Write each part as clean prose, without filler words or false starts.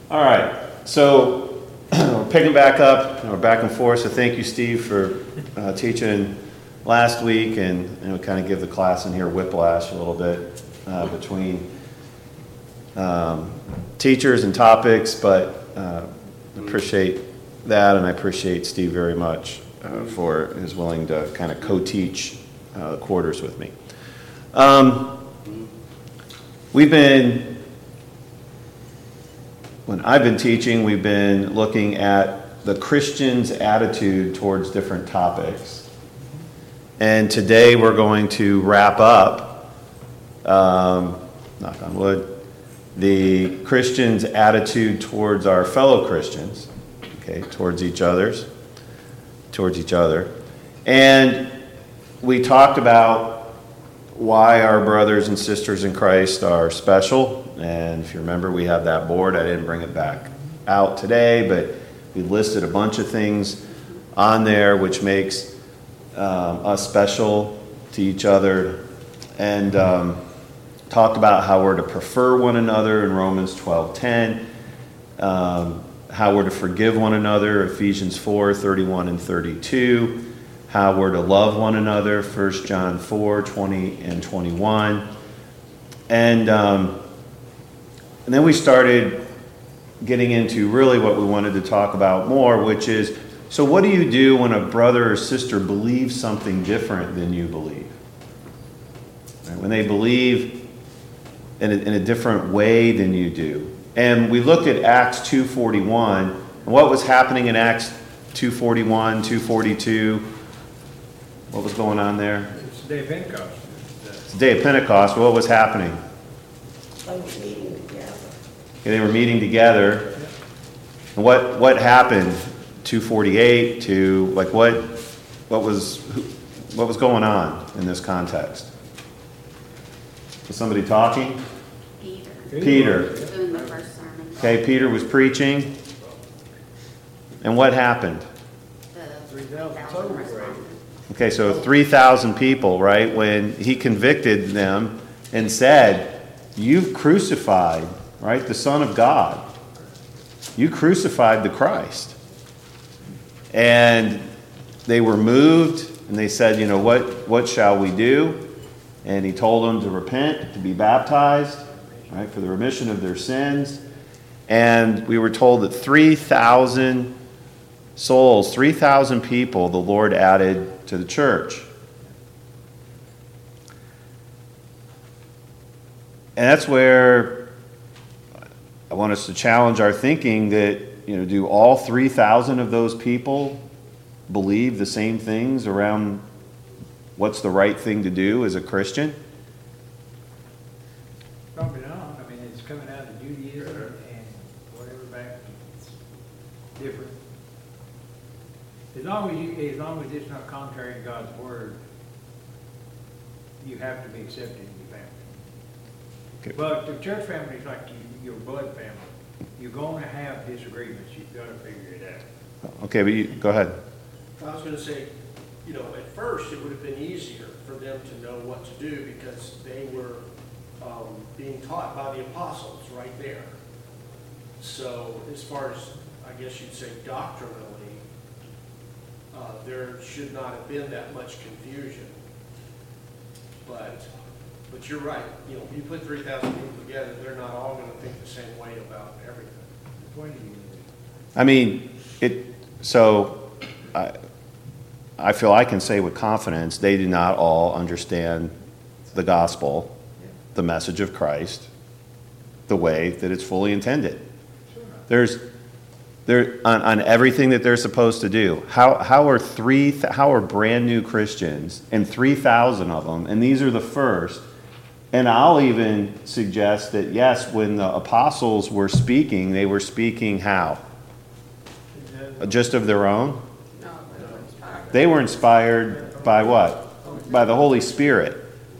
All right, so we're picking back up, and we're back and forth, so thank you, Steve, for teaching last week, and we kind of give the class in here whiplash a little bit between teachers and topics, but I appreciate that, and I appreciate Steve very much for his willing to kind of co-teach the quarters with me. When I've been teaching, we've been looking at the Christian's attitude towards different topics. And today we're going to wrap up, knock on wood, the Christian's attitude towards our fellow Christians, okay, towards each other. And we talked about why our brothers and sisters in Christ are special. And if you remember, we have that board. I didn't bring it back out today, but we listed a bunch of things on there which makes us special to each other, and talked about how we're to prefer one another in Romans 12:10, how we're to forgive one another, Ephesians 4:31 and 32, how we're to love one another, 1 John 4:20 and 21. And then we started getting into really what we wanted to talk about more, which is, so what do you do when a brother or sister believes something different than you believe? Right? When they believe in a different way than you do. And we looked at Acts 2:41, and what was happening in Acts 2:41, 2:42. What was going on there? It's the day of Pentecost. It's the day of Pentecost. What was happening? Meeting together. They were meeting together. And what happened? 2:48 to like what was going on in this context? Was somebody talking? Peter. Doing the first sermon. Okay, Peter was preaching. And what happened? The 3,000 3,000 responded. Okay, so 3,000 people, right? When he convicted them and said, "You've crucified, right, the Son of God. You crucified the Christ." And they were moved, and they said, what shall we do? And he told them to repent, to be baptized, right, for the remission of their sins. And we were told that 3,000 souls, 3,000 people, the Lord added to the church. And that's where I want us to challenge our thinking that, do all 3,000 of those people believe the same things around what's the right thing to do as a Christian? Probably not. I mean, it's coming out of Judaism and whatever back. It's different. As long as it's not contrary to God's word, you have to be accepted in your family. Okay. But the church family is like your blood family. You're going to have disagreements. You've got to figure it out. Okay, but go ahead. I was going to say, at first it would have been easier for them to know what to do because they were being taught by the apostles right there. So as far as, I guess you'd say doctrinally, there should not have been that much confusion. But you're right. You put 3,000 people together, they're not all going to think the same way about everything. I mean, I feel I can say with confidence, they do not all understand the gospel, the message of Christ, the way that it's fully intended. They're on everything that they're supposed to do. How are brand new Christians, and 3,000 of them, and these are the first. And I'll even suggest that, yes, when the apostles were speaking, they were speaking how? Just of their own? No, they were inspired. They were inspired by what? By the Holy Spirit.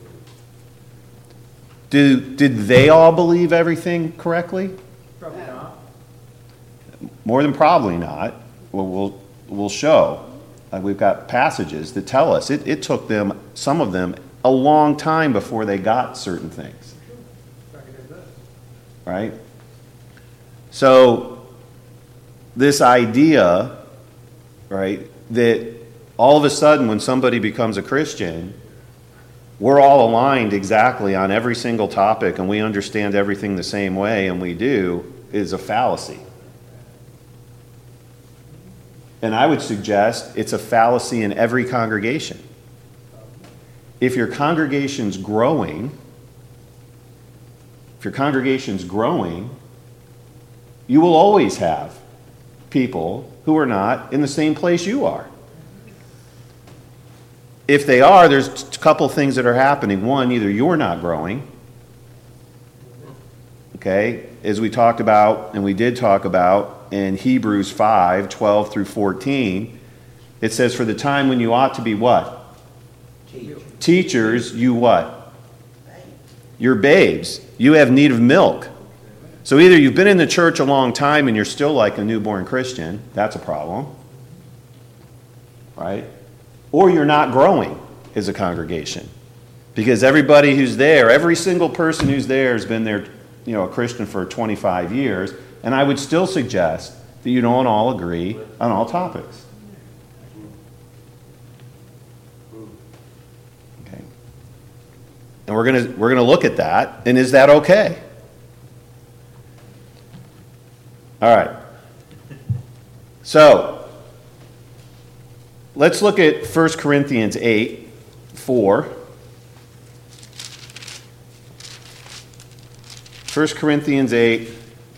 Did they all believe everything correctly? Probably not. More than probably not. We'll show. We've got passages that tell us it took them, some of them, a long time before they got certain things. Right? So this idea, right, that all of a sudden when somebody becomes a Christian, we're all aligned exactly on every single topic and we understand everything the same way, and we do, is a fallacy. And I would suggest it's a fallacy in every congregation. If your congregation's growing, you will always have people who are not in the same place you are. If they are, there's a couple things that are happening. One, either you're not growing, okay, as we talked about, and we did talk about in Hebrews 5, 12 through 14, it says, for the time when you ought to be what? Teachers, you what? You're babes. You have need of milk. So either you've been in the church a long time and you're still like a newborn Christian, that's a problem, right? Or you're not growing as a congregation. Because everybody who's there, every single person who's there has been there, a Christian for 25 years, and I would still suggest that you don't all agree on all topics. Okay. And we're gonna look at that, and is that okay? All right. So, let's look at 1 Corinthians 8, 4. 1 Corinthians 8,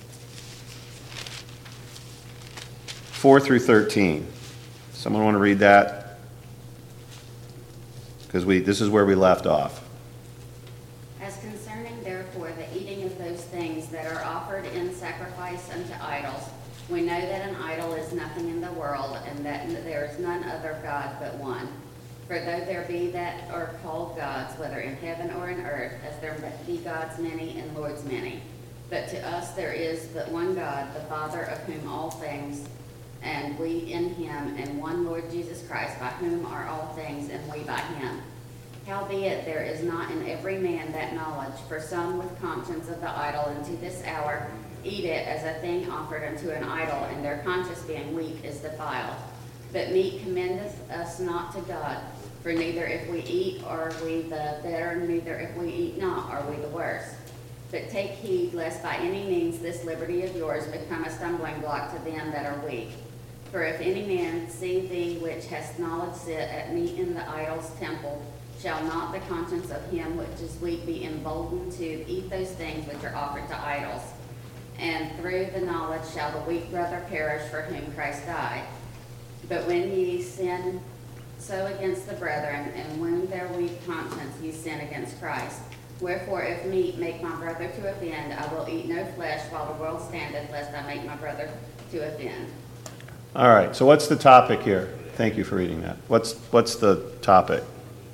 4 through 13. Someone want to read that? Because this is where we left off. As concerning therefore the eating of those things that are offered in sacrifice unto idols, we know that an idol is nothing in the world, and that there is none other God but one. For though there be that are called gods, whether in heaven or in earth, as there be gods many and lords many, but to us there is but one God, the Father, of whom all things, and we in him, and one Lord Jesus Christ, by whom are all things, and we by him. Howbeit there is not in every man that knowledge, for some with conscience of the idol unto this hour eat it as a thing offered unto an idol, and their conscience being weak is defiled. But meat commendeth us not to God, for neither if we eat are we the better, neither if we eat not are we the worse. But take heed lest by any means this liberty of yours become a stumbling block to them that are weak. For if any man see thee which hast knowledge sit at meat in the idol's temple, shall not the conscience of him which is weak be emboldened to eat those things which are offered to idols? And through the knowledge shall the weak brother perish for whom Christ died. But when ye sin so against the brethren, and wound their weak conscience, ye sin against Christ. Wherefore if meat make my brother to offend, I will eat no flesh while the world standeth, lest I make my brother to offend. All right, so what's the topic here? Thank you for reading that. What's the topic?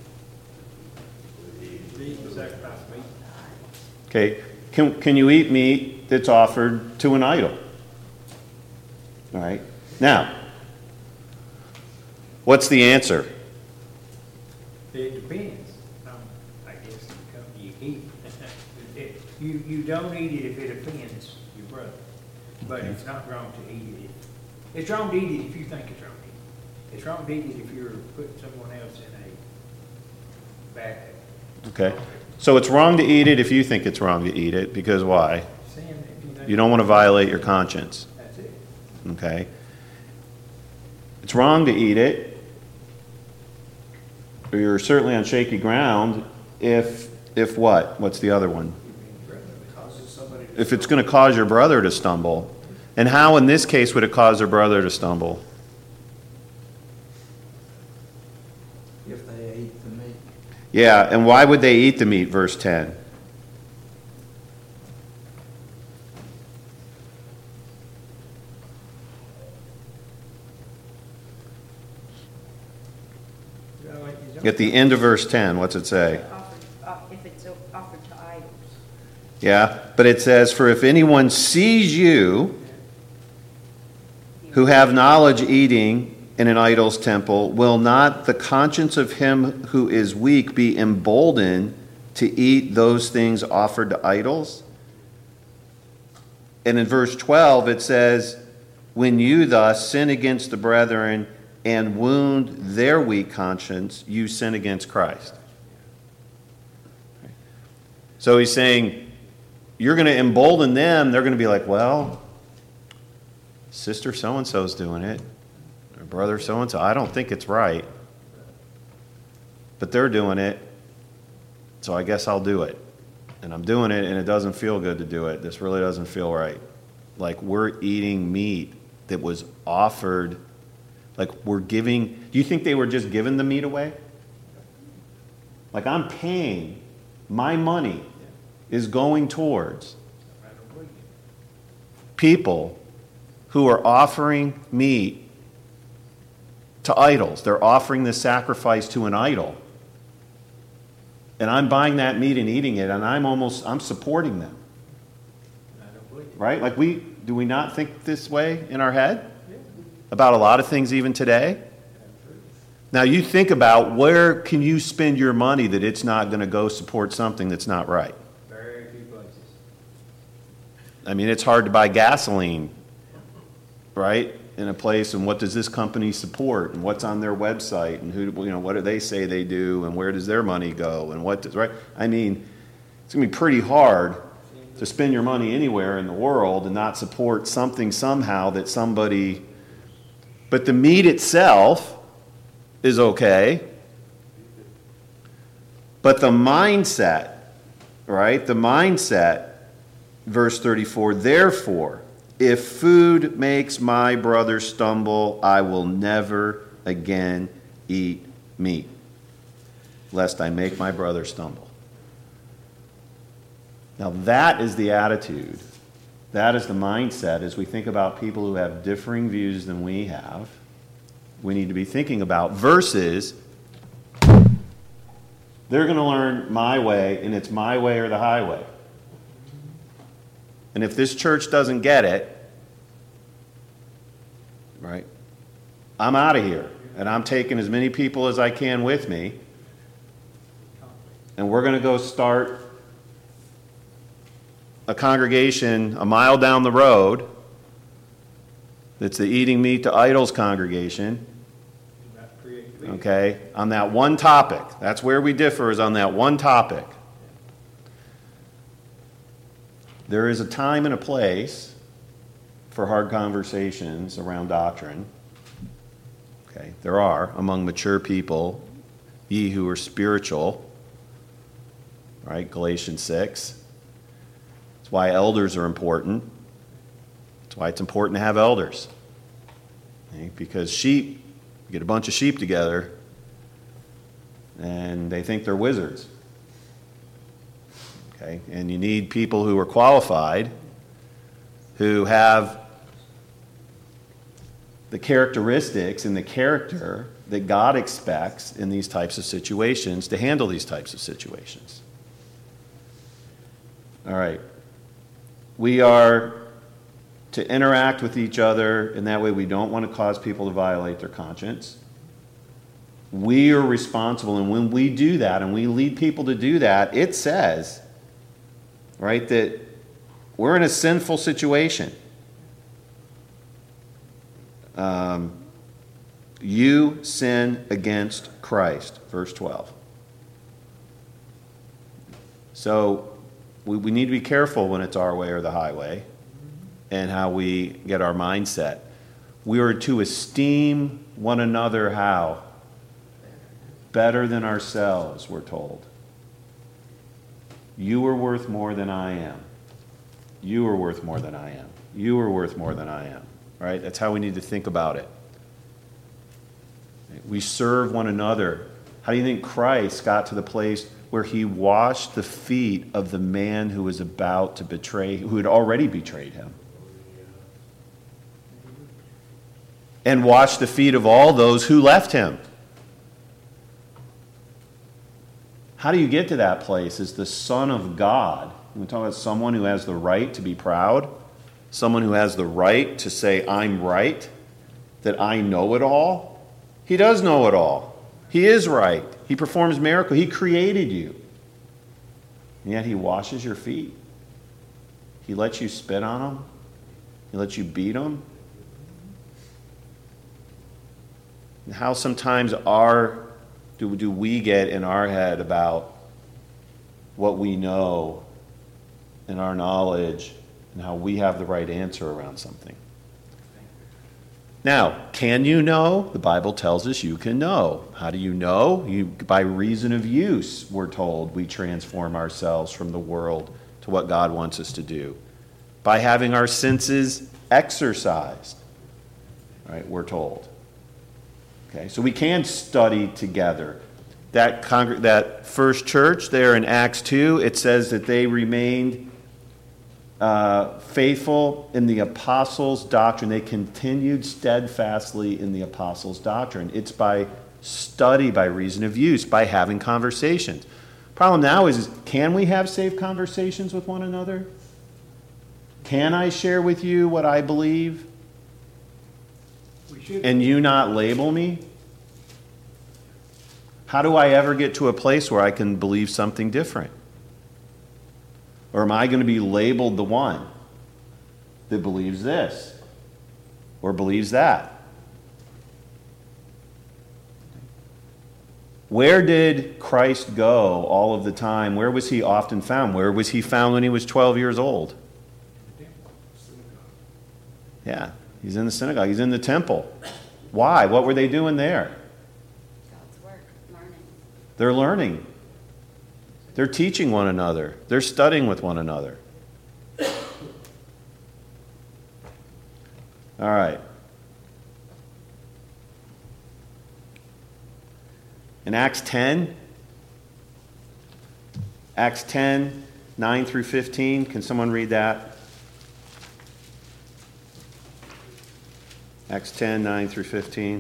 Okay, can you eat meat that's offered to an idol? All right, now, what's the answer? It depends. I guess you eat. You don't eat it if it offends your brother, but it's not wrong to eat it. It's wrong to eat it if you think it's wrong to eat it. It's wrong to eat it if you're putting someone else in a bad. Okay, so it's wrong to eat it if you think it's wrong to eat it, because why? Sin, if you think You don't want to violate your conscience. that's it. Okay? It's wrong to eat it, or you're certainly on shaky ground if what? What's the other one? Causes somebody to If it's going to cause your brother to stumble. And how in this case would it cause their brother to stumble? If they ate the meat. Yeah, and why would they eat the meat, verse 10? At the end of verse 10, what's it say? If it's offered to idols. Yeah, but it says, for if anyone sees you who have knowledge eating in an idol's temple, will not the conscience of him who is weak be emboldened to eat those things offered to idols? And in verse 12 it says, when you thus sin against the brethren and wound their weak conscience, you sin against Christ. So he's saying, you're going to embolden them. They're going to be like, well, sister so-and-so's doing it, or brother so-and-so. I don't think it's right, but they're doing it, so I guess I'll do it. And I'm doing it, and it doesn't feel good to do it. This really doesn't feel right. Like we're eating meat that was offered, like we're giving. Do you think they were just giving the meat away? Like I'm paying, my money is going towards people who are offering meat to idols. They're offering the sacrifice to an idol. And I'm buying that meat and eating it, and I'm supporting them. Right? Like do we not think this way in our head? About a lot of things even today? Now you think about where can you spend your money that it's not going to go support something that's not right? Very few places. I mean, it's hard to buy gasoline, right, in a place, and what does this company support, and what's on their website, and what do they say they do, and where does their money go, and right? I mean, it's going to be pretty hard to spend your money anywhere in the world and not support something somehow that somebody. But the meat itself is okay. But the mindset, right? The mindset, verse 34, therefore, if food makes my brother stumble, I will never again eat meat, lest I make my brother stumble. Now that is the attitude. That is the mindset as we think about people who have differing views than we have. We need to be thinking about versus they're going to learn my way, and it's my way or the highway. And if this church doesn't get it, right, I'm out of here. And I'm taking as many people as I can with me. And we're going to go start a congregation a mile down the road that's the eating meat to idols congregation. Okay, on that one topic. That's where we differ, is on that one topic. There is a time and a place for hard conversations around doctrine. Okay, there are among mature people, ye who are spiritual. Right, Galatians 6. That's why elders are important. That's why it's important to have elders. Okay, because sheep, you get a bunch of sheep together, and they think they're wizards. Okay, and you need people who are qualified, who have the characteristics and the character that God expects in these types of situations to handle these types of situations. All right. We are to interact with each other, and that way we don't want to cause people to violate their conscience. We are responsible, and when we do that, and we lead people to do that, it says, right, that we're in a sinful situation. You sin against Christ, verse 12. So we need to be careful when it's our way or the highway and how we get our mindset. We are to esteem one another how? Better than ourselves, we're told. You are worth more than I am. You are worth more than I am. You are worth more than I am. Right? That's how we need to think about it. We serve one another. How do you think Christ got to the place where he washed the feet of the man who was about to betray, who had already betrayed him? And washed the feet of all those who left him. How do you get to that place as the Son of God? We talk about someone who has the right to be proud, someone who has the right to say, I'm right, that I know it all. He does know it all. He is right. He performs miracles. He created you. And yet he washes your feet. He lets you spit on them. He lets you beat them. And how sometimes do we get in our head about what we know and our knowledge and how we have the right answer around something. Now, can you know? The Bible tells us you can know. How do you know? By reason of use, we're told, we transform ourselves from the world to what God wants us to do. By having our senses exercised, right, we're told. Okay, so we can study together. That first church there in Acts 2, it says that they remained faithful in the apostles' doctrine. They continued steadfastly in the apostles' doctrine. It's by study, by reason of use, by having conversations. Problem now is can we have safe conversations with one another? Can I share with you what I believe We should. and you not label me? How do I ever get to a place where I can believe something different? Or am I going to be labeled the one that believes this or believes that? Where did Christ go all of the time? Where was he often found? Where was he found when he was 12 years old? Yeah, he's in the synagogue. He's in the temple. Why? What were they doing there? God's work, learning. They're learning. They're teaching one another. They're studying with one another. All right. In Acts 10, 9 through 15, can someone read that? Acts 10, 9 through 15.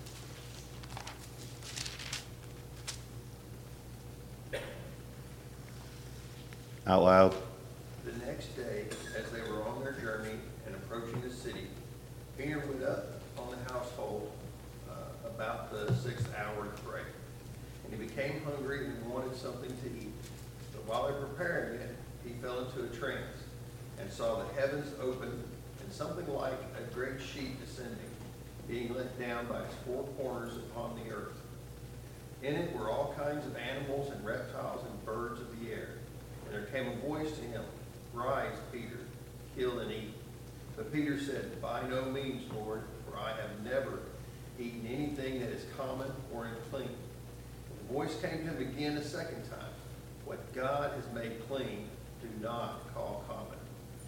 Out loud. The next day, as they were on their journey and approaching the city, Peter went up on the household about the 6th hour to pray. And he became hungry and wanted something to eat. But while they were preparing it, he fell into a trance and saw the heavens open and something like a great sheet descending, being let down by its four corners upon the earth. In it were all kinds of animals and reptiles and birds of the air. And there came a voice to him, "Rise, Peter, kill and eat." But Peter said, "By no means, Lord, for I have never eaten anything that is common or unclean." And the voice came to him again a second time, "What God has made clean, do not call common."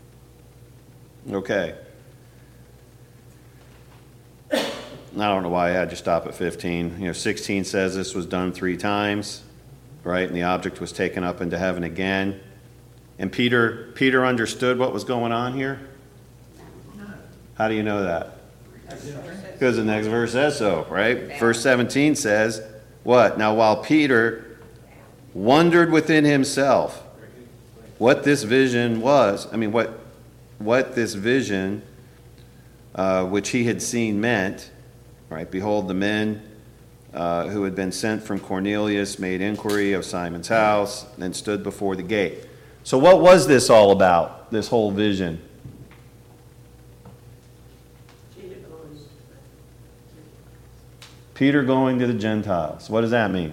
Okay. I don't know why I had you stop at 15. 16 says this was done 3 times, right? And the object was taken up into heaven again. And Peter understood what was going on here? How do you know that? Because the next verse says so, right? Verse 17 says, what? Now while Peter wondered within himself what this vision was, what this vision which he had seen meant, right? Behold, the men who had been sent from Cornelius made inquiry of Simon's house and stood before the gate. So what was this all about, this whole vision? Peter going to the Gentiles. What does that mean?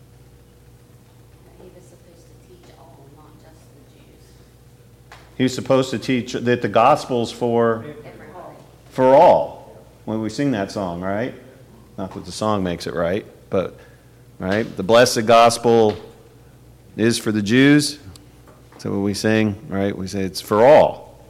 He was supposed to teach all, not just the Jews. He was supposed to teach that the gospel's for Everybody. all. When we sing that song, right? Not that the song makes it right, but, right? The blessed gospel is for the Jews. So when we sing, right, we say it's for all.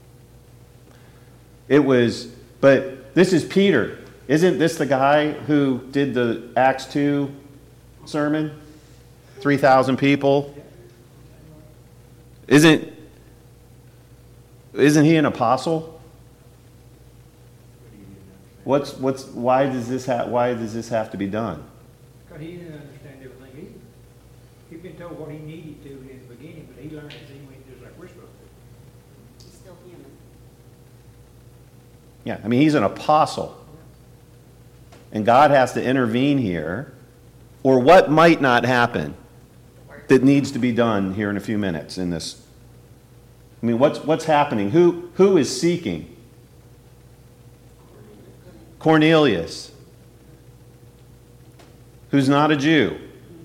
But this is Peter. Isn't this the guy who did the Acts 2 sermon? 3,000 people. Isn't he an apostle? Why does this have to be done? Because he didn't understand everything either. He'd been told what he needed to in the beginning, but he learned as he went just like we're supposed to. He's still human. Yeah, he's an apostle. And God has to intervene here, or what might not happen that needs to be done here in a few minutes in this. What's happening? Who is seeking? Cornelius, who's not a Jew.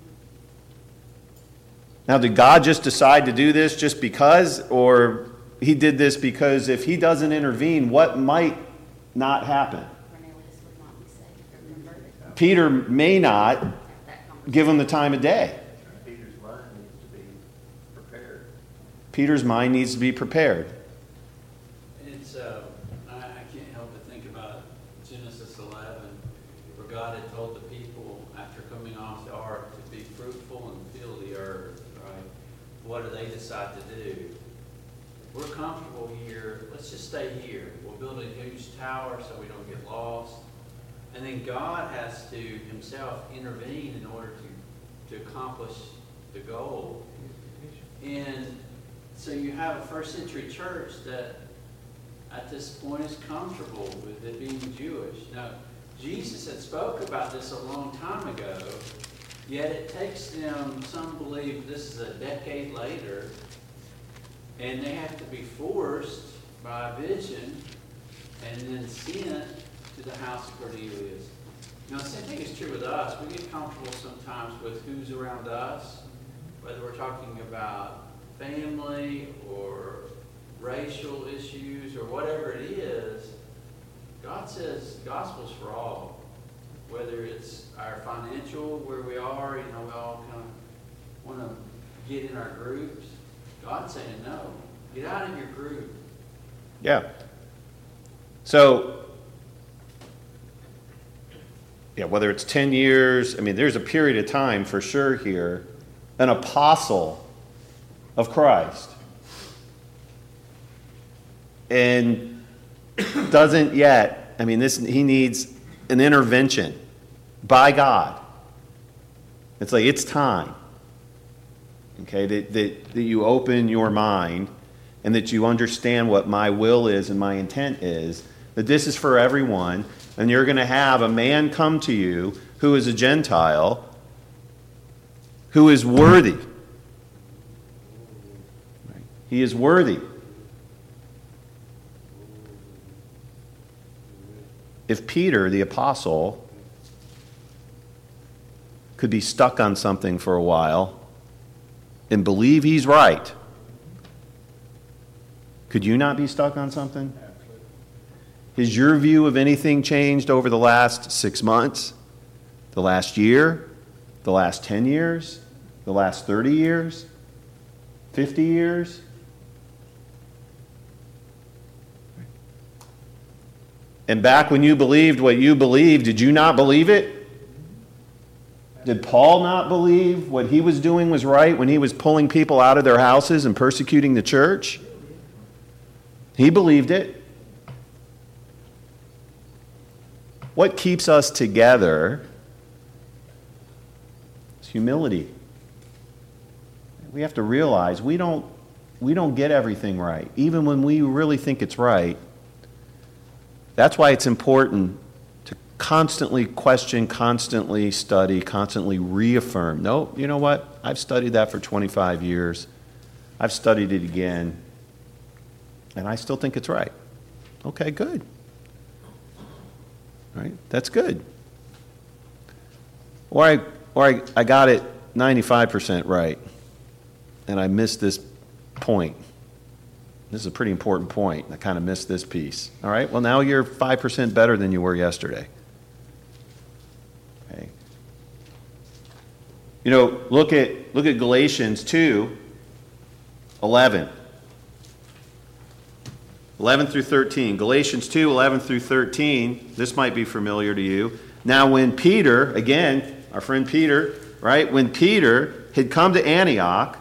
Now, did God just decide to do this just because, or he did this because if he doesn't intervene, what might not happen? Cornelius would not be saved or converted Peter may not at that conversation. give him the time of day. Peter's mind needs to be prepared. Peter's mind needs to be prepared. It's, I can't help but think about Genesis 11, where God had told the people after coming off the ark to be fruitful and fill the earth, right? What do they decide to do? We're comfortable here, let's just stay here. We'll build a huge tower so we don't get lost. And then God has to himself intervene in order to accomplish the goal. And so you have a first century church that at this point is comfortable with it being Jewish. Now, Jesus had spoke about this a long time ago, yet it takes them, some believe this is a decade later, and they have to be forced by a vision and then sent to the house of Cornelius. Now, the same thing is true with us. We get comfortable sometimes with who's around us, whether we're talking about family or racial issues or whatever it is. God says the gospel's for all. Whether it's our financial, where we are, we all kind of want to get in our groups. God's saying no. Get out of your group. Yeah. So, yeah, whether it's 10 years, there's a period of time for sure here, an apostle of Christ, and doesn't yet, he needs an intervention by God. It's like, it's time. Okay, that you open your mind and that you understand what my will is and my intent is, that this is for everyone, and you're going to have a man come to you who is a Gentile, who is worthy. He is worthy. If Peter, the apostle, could be stuck on something for a while and believe he's right, could you not be stuck on something? Has your view of anything changed over the last 6 months, the last year, the last 10 years, the last 30 years, 50 years? And back when you believed what you believed, did you not believe it? Did Paul not believe what he was doing was right when he was pulling people out of their houses and persecuting the church? He believed it. What keeps us together is humility. We have to realize we don't get everything right, even when we really think it's right. That's why it's important to constantly question, constantly study, constantly reaffirm. No, you know what? I've studied that for 25 years. I've studied it again, and I still think it's right. Okay, good. All right, that's good. Or I got it 95% right, and I missed this point. This is a pretty important point. I kind of missed this piece. All right, well, now you're 5% better than you were yesterday. Okay. Look at Galatians 2:11. 11 through 13. Galatians 2:11 through 13. This might be familiar to you. Now, when Peter, again, our friend Peter, right? When Peter had come to Antioch,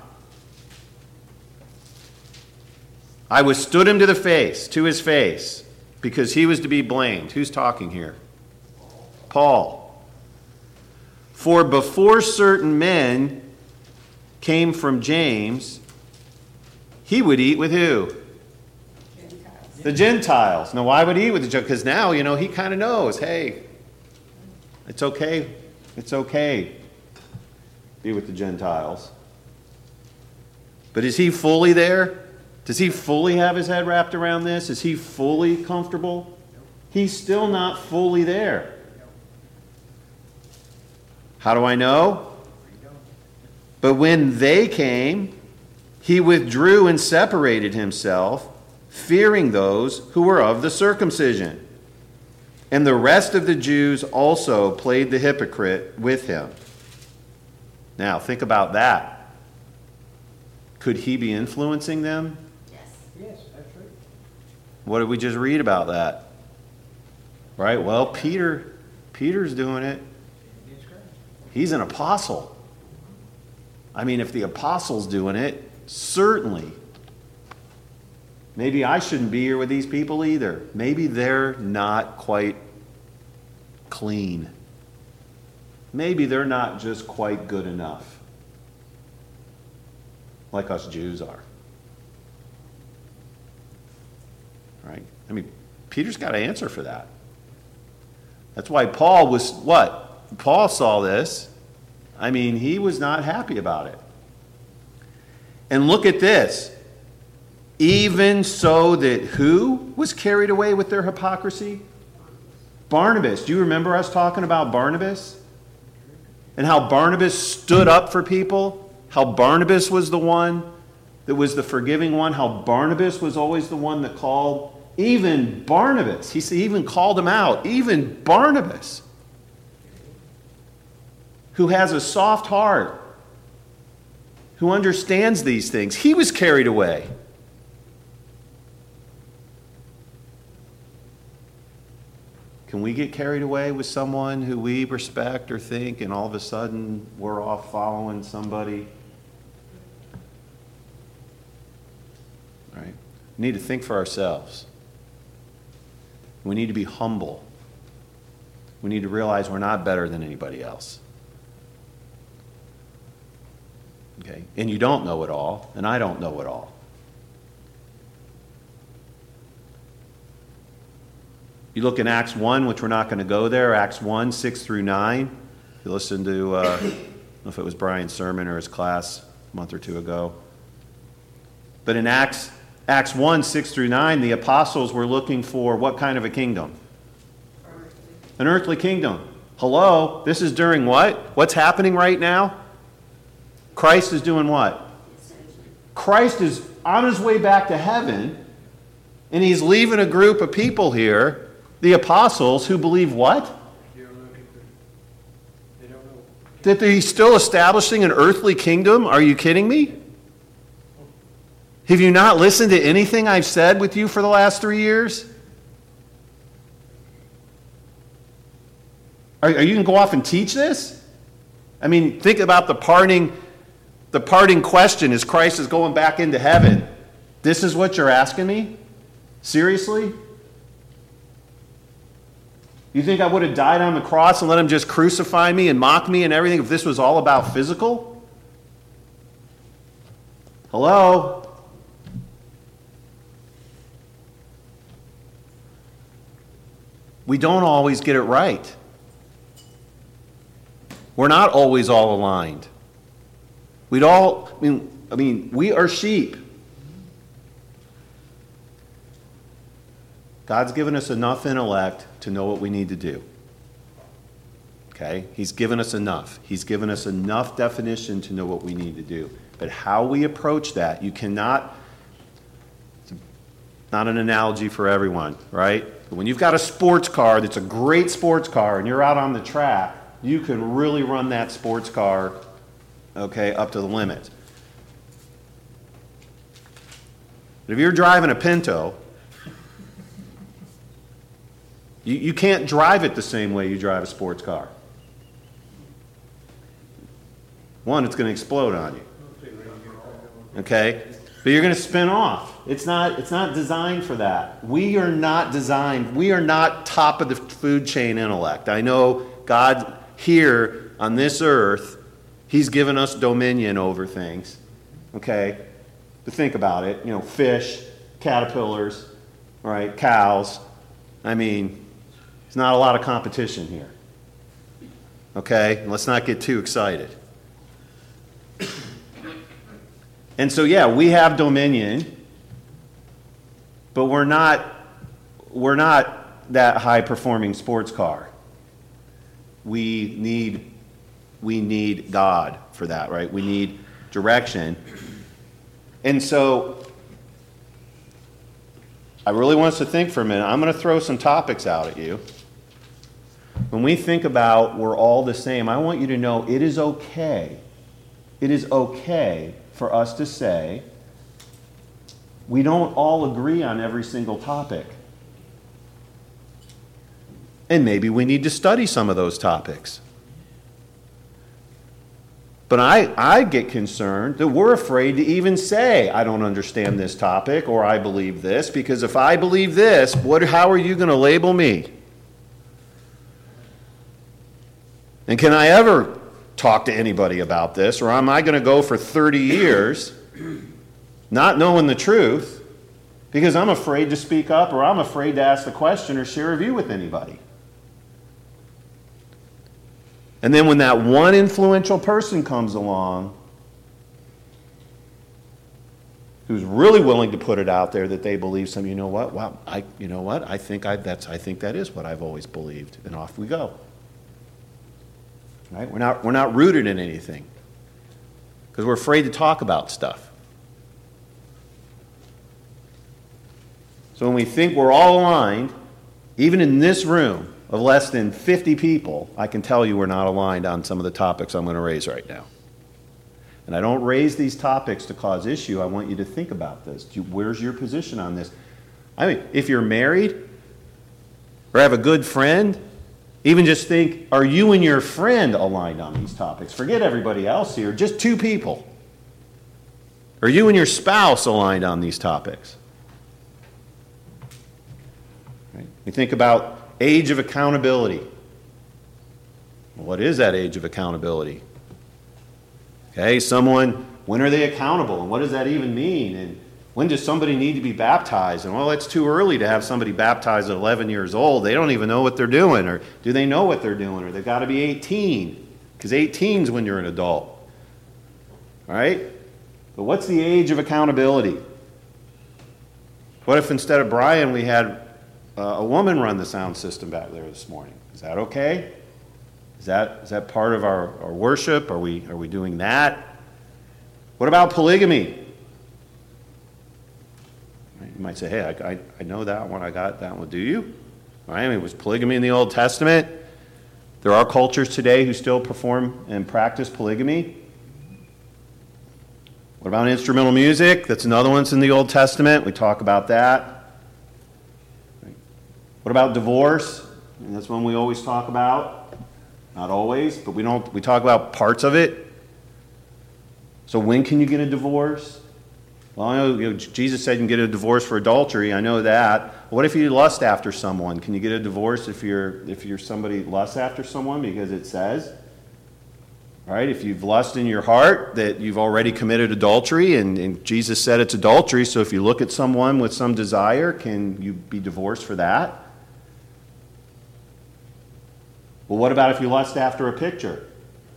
I withstood him to his face, because he was to be blamed. Who's talking here? Paul. For before certain men came from James, he would eat with who? Gentiles. The Gentiles. Now, why would he eat with the Gentiles? Because now, he kind of knows, hey, it's okay. It's okay. Be with the Gentiles. But is he fully there? Does he fully have his head wrapped around this? Is he fully comfortable? He's still not fully there. How do I know? But when they came, he withdrew and separated himself, fearing those who were of the circumcision. And the rest of the Jews also played the hypocrite with him. Now, think about that. Could he be influencing them? Yes. Yes, that's right. What did we just read about that? Right? Well, Peter's doing it. Against Christ. He's an apostle. I mean, if the apostle's doing it, certainly. Maybe I shouldn't be here with these people either. Maybe they're not quite clean. Maybe they're not just quite good enough, like us Jews are. Right? I mean, Peter's got to answer for that. That's why Paul was what? Paul saw this. I mean, he was not happy about it. And look at this. Even so that who was carried away with their hypocrisy? Barnabas. Do you remember us talking about Barnabas? And how Barnabas stood up for people? How Barnabas was the one that was the forgiving one? How Barnabas was always the one that called? Even Barnabas. He even called him out. Even Barnabas, who has a soft heart, who understands these things. He was carried away. Can we get carried away with someone who we respect or think, and all of a sudden we're off following somebody? All right? We need to think for ourselves. We need to be humble. We need to realize we're not better than anybody else. Okay? And you don't know it all, and I don't know it all. You look in Acts 1, which we're not going to go there, Acts 1, 6 through 9. You listen to, I don't know if it was Brian's sermon or his class a month or two ago. But in Acts 1, 6 through 9, the apostles were looking for what kind of a kingdom? An earthly kingdom. Hello? This is during what? What's happening right now? Christ is doing what? Christ is on his way back to heaven, and he's leaving a group of people here, the apostles, who believe what? They're looking for, they don't know. That he's still establishing an earthly kingdom? Are you kidding me? Have you not listened to anything I've said with you for the last 3 years? Are you going to go off and teach this? I mean, think about the parting question as Christ is going back into heaven. This is what you're asking me? Seriously? You think I would have died on the cross and let him just crucify me and mock me and everything if this was all about physical? Hello? We don't always get it right. We're not always all aligned. We are sheep. God's given us enough intellect to know what we need to do. Okay? He's given us enough. He's given us enough definition to know what we need to do. But how we approach that, you cannot, it's not an analogy for everyone, right? But when you've got a sports car that's a great sports car and you're out on the track, you can really run that sports car, okay, up to the limit. But if you're driving a Pinto, you can't drive it the same way you drive a sports car. One, it's going to explode on you. Okay? But you're going to spin off. It's not designed for that. We are not designed. We are not top of the food chain intellect. I know God here on this earth, he's given us dominion over things. Okay? But think about it. You know, fish, caterpillars, right? Cows. I mean, there's not a lot of competition here. Okay? And let's not get too excited. And so, yeah, we have dominion, but we're not that high-performing sports car. We need God for that, right? We need direction. And so I really want us to think for a minute. I'm going to throw some topics out at you. When we think about we're all the same, I want you to know it is okay. It is okay for us to say we don't all agree on every single topic. And maybe we need to study some of those topics. But I get concerned that we're afraid to even say, I don't understand this topic, or I believe this, because if I believe this, how are you going to label me? And can I ever talk to anybody about this, or am I going to go for 30 years not knowing the truth because I'm afraid to speak up, or I'm afraid to ask the question or share a view with anybody? And then when that one influential person comes along who's really willing to put it out there that they believe something, you know what? Wow, I think that is what I've always believed, and off we go. Right? We're not rooted in anything because we're afraid to talk about stuff. So when we think we're all aligned, even in this room of less than 50 people, I can tell you we're not aligned on some of the topics I'm going to raise right now. And I don't raise these topics to cause issue. I want you to think about this. Where's your position on this? I mean, if you're married or have a good friend, even just think, are you and your friend aligned on these topics? Forget everybody else here, just two people. Are you and your spouse aligned on these topics? Right? We think about age of accountability. What is that age of accountability? Okay, when are they accountable? And what does that even mean? And when does somebody need to be baptized? And well, it's too early to have somebody baptized at 11 years old. They don't even know what they're doing. Or do they know what they're doing? Or they've got to be 18. Because 18 is when you're an adult. All right? But what's the age of accountability? What if instead of Brian we had a woman run the sound system back there this morning? Is that okay? Is that part of our worship? Are we doing that? What about polygamy? You might say, hey, I know that one. I got that one. Do you? Right? I mean, was polygamy in the Old Testament? There are cultures today who still perform and practice polygamy. What about instrumental music? That's another one that's in the Old Testament. We talk about that. What about divorce? And that's one we always talk about. Not always, but we talk about parts of it. So when can you get a divorce? Well, I know Jesus said you can get a divorce for adultery. I know that. What if you lust after someone? Can you get a divorce if you're somebody lusts after someone? Because it says, right? If you've lust in your heart, that you've already committed adultery, and Jesus said it's adultery. So if you look at someone with some desire, can you be divorced for that? Well, what about if you lust after a picture?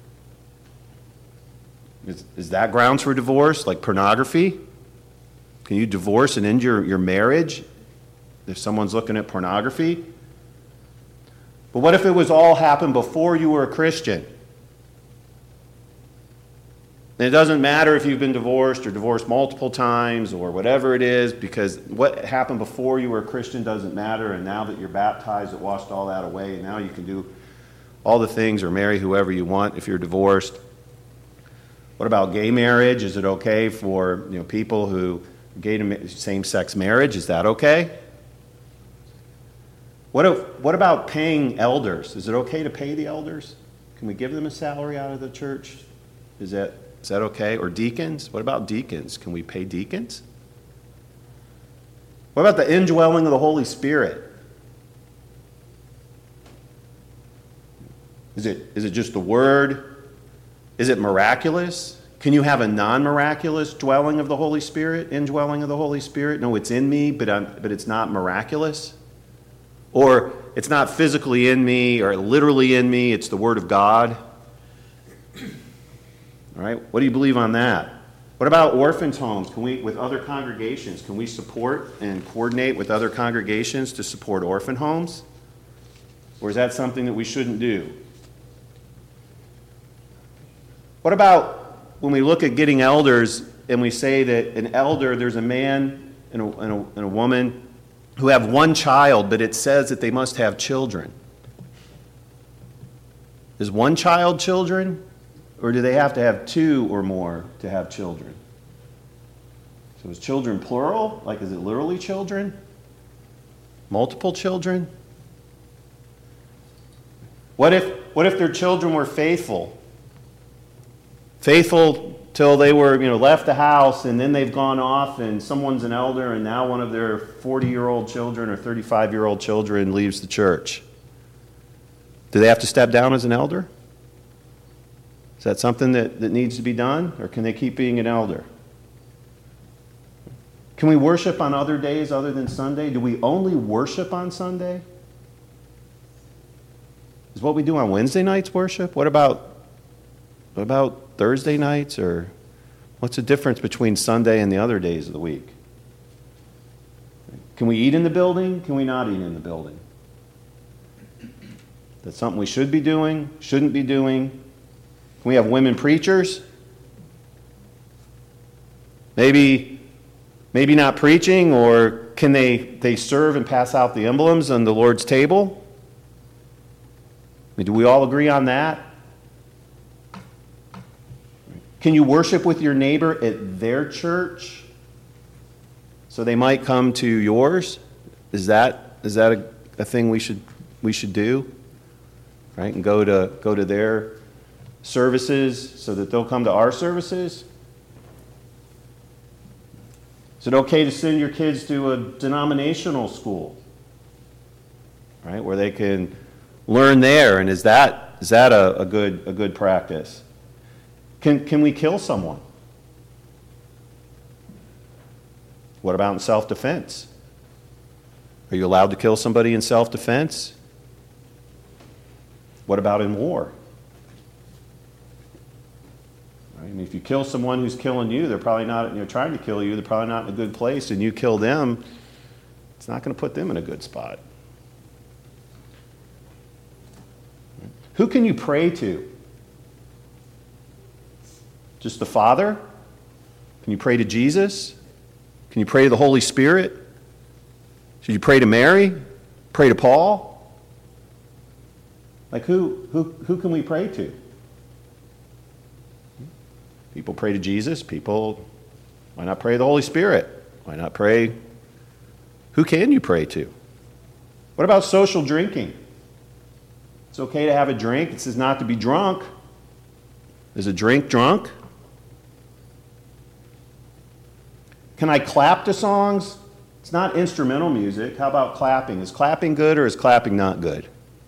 Is that grounds for divorce, like pornography? Can you divorce and end your marriage if someone's looking at pornography? But what if it was all happened before you were a Christian? And it doesn't matter if you've been divorced or divorced multiple times or whatever it is, because what happened before you were a Christian doesn't matter, and now that you're baptized, it washed all that away, and now you can do all the things or marry whoever you want if you're divorced. What about gay marriage? Is it okay for people who gay to same-sex marriage? Is that okay? What about paying elders? Is it okay to pay the elders? Can we give them a salary out of the church? Is that okay? Or deacons? What about deacons? Can we pay deacons? What about the indwelling of the Holy Spirit? Is it just the Word? Is it miraculous? Can you have a non-miraculous dwelling of the Holy Spirit, indwelling of the Holy Spirit? No, it's in me, but it's not miraculous. Or it's not physically in me or literally in me, it's the Word of God. All right, what do you believe on that? What about orphans' homes? Can we, with other congregations, can we support and coordinate with other congregations to support orphan homes? Or is that something that we shouldn't do? What about when we look at getting elders and we say that an elder, there's a man and a woman who have one child, but it says that they must have children. Is one child children, or do they have to have two or more to have children? So is children plural? Like, is it literally children? Multiple children? What if their children were faithful? Faithful till they were, left the house, and then they've gone off and someone's an elder, and now one of their 40-year-old children or 35-year-old children leaves the church. Do they have to step down as an elder? Is that something that needs to be done, or can they keep being an elder? Can we worship on other days other than Sunday? Do we only worship on Sunday? Is what we do on Wednesday nights worship? What about Thursday nights? Or what's the difference between Sunday and the other days of the week? Can we eat in the building? Can we not eat in the building? That's something we should be doing, shouldn't be doing. Can we have women preachers? Maybe not preaching, or can they serve and pass out the emblems on the Lord's table? Do we all agree on that? Can you worship with your neighbor at their church so they might come to yours? Is that a thing we should do? Right? And go to their services so that they'll come to our services? Is it okay to send your kids to a denominational school? Right? Where they can learn there, and is that a good practice? Can we kill someone? What about in self-defense? Are you allowed to kill somebody in self-defense? What about in war? Right? I mean, if you kill someone who's killing you, they're probably not, trying to kill you, they're probably not in a good place, and you kill them, it's not going to put them in a good spot. Who can you pray to? Just the Father? Can you pray to Jesus? Can you pray to the Holy Spirit? Should you pray to Mary? Pray to Paul? Like who can we pray to? People pray to Jesus. Why not pray to the Holy Spirit? Why not pray? Who can you pray to? What about social drinking? It's okay to have a drink. It says not to be drunk. Is a drink drunk? Can I clap to songs? It's not instrumental music. How about clapping? Is clapping good or is clapping not good?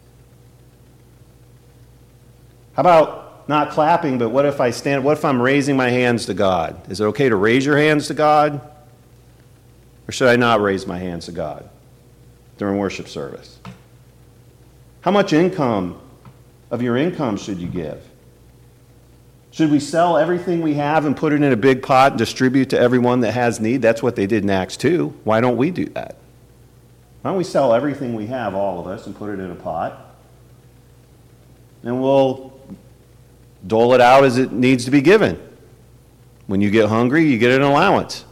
How about not clapping, but what if I'm raising my hands to God? Is it okay to raise your hands to God? Or should I not raise my hands to God during worship service? How much of your income should you give? Should we sell everything we have and put it in a big pot and distribute to everyone that has need? That's what they did in Acts 2. Why don't we do that? Why don't we sell everything we have, all of us, and put it in a pot? And we'll dole it out as it needs to be given. When you get hungry, you get an allowance.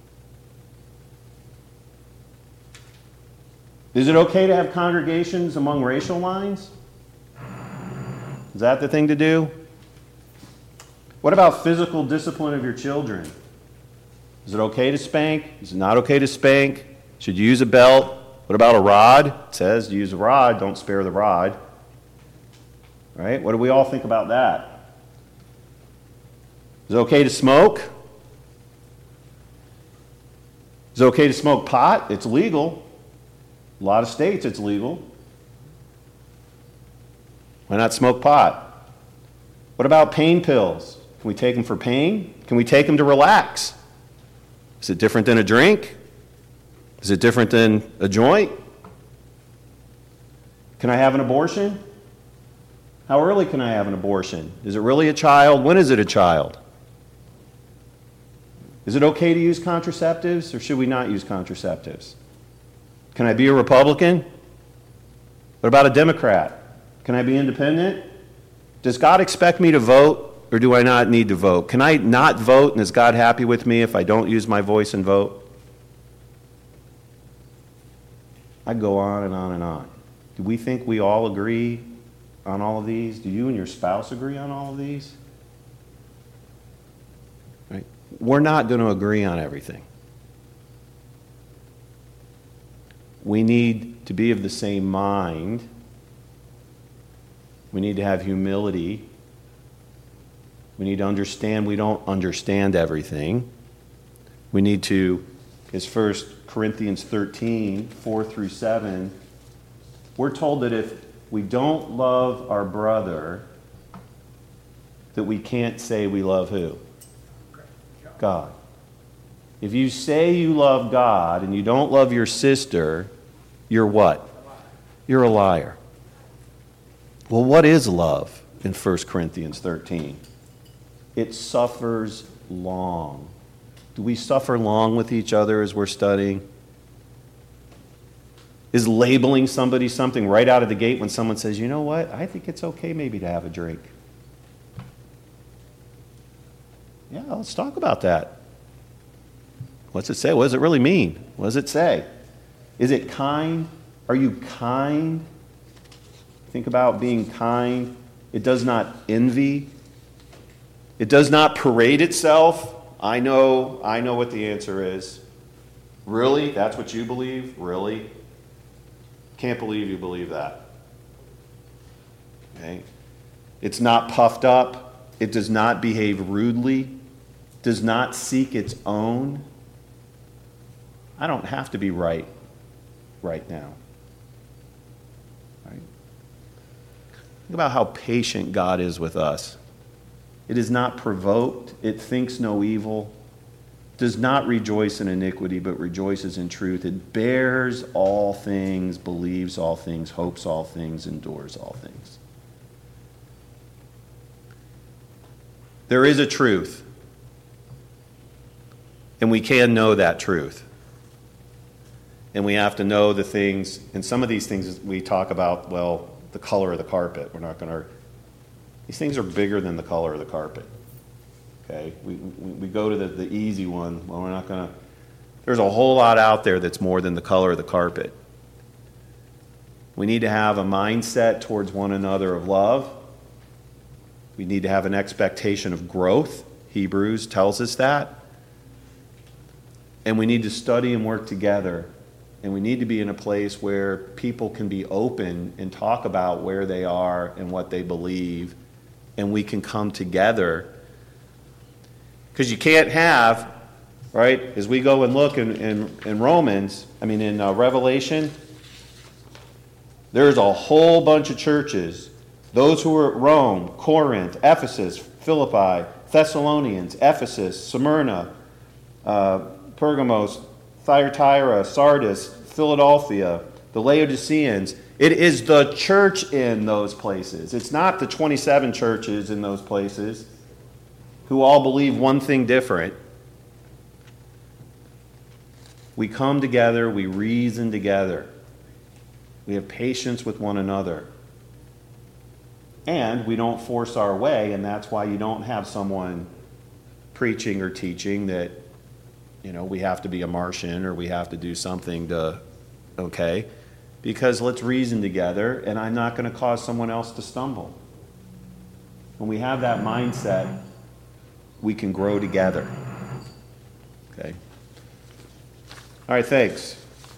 Is it okay to have congregations among racial lines? Is that the thing to do? What about physical discipline of your children? Is it okay to spank? Is it not okay to spank? Should you use a belt? What about a rod? It says to use a rod, don't spare the rod. Right? What do we all think about that? Is it okay to smoke? Is it okay to smoke pot? It's legal. A lot of states it's legal. Why not smoke pot? What about pain pills? Can we take them for pain? Can we take them to relax? Is it different than a drink? Is it different than a joint? Can I have an abortion? How early can I have an abortion? Is it really a child? When is it a child? Is it okay to use contraceptives, or should we not use contraceptives? Can I be a Republican? What about a Democrat? Can I be independent? Does God expect me to vote, or do I not need to vote? Can I not vote, and is God happy with me if I don't use my voice and vote? I go on and on and on. Do we think we all agree on all of these? Do you and your spouse agree on all of these? Right? We're not going to agree on everything. We need to be of the same mind. We need to have humility. We need to understand we don't understand everything. We need to, as 1 Corinthians 13, 4 through 7, we're told that if we don't love our brother, that we can't say we love who? God. If you say you love God and you don't love your sister, you're what? You're a liar. Well, what is love in 1 Corinthians 13? It suffers long. Do we suffer long with each other as we're studying? Is labeling somebody something right out of the gate when someone says, you know what, I think it's okay maybe to have a drink? Yeah, let's talk about that. What's it say? What does it really mean? What does it say? Is it kind? Are you kind? Think about being kind. It does not envy. It does not parade itself. I know what the answer is. Really? That's what you believe? Really? Can't believe you believe that. Okay? It's not puffed up. It does not behave rudely. Does not seek its own. I don't have to be right now. Right? Think about how patient God is with us. It is not provoked. It thinks no evil. Does not rejoice in iniquity, but rejoices in truth. It bears all things, believes all things, hopes all things, endures all things. There is a truth. And we can know that truth. And we have to know the things, and some of these things we talk about, well, the color of the carpet. We're not going to, these things are bigger than the color of the carpet. Okay? We go to the easy one. Well, we're not going to, there's a whole lot out there that's more than the color of the carpet. We need to have a mindset towards one another of love. We need to have an expectation of growth. Hebrews tells us that. And we need to study and work together. And we need to be in a place where people can be open and talk about where they are and what they believe. And we can come together. Because you can't have, right, as we go and look in Romans, in Revelation, there's a whole bunch of churches. Those who were at Rome, Corinth, Ephesus, Philippi, Thessalonians, Ephesus, Smyrna, Pergamos, Thyatira, Sardis, Philadelphia, the Laodiceans. It is the church in those places. It's not the 27 churches in those places who all believe one thing different. We come together, we reason together. We have patience with one another. And we don't force our way, and that's why you don't have someone preaching or teaching that we have to be a Martian or we have to do something to, okay? Because let's reason together, and I'm not going to cause someone else to stumble. When we have that mindset, we can grow together. Okay? All right, thanks.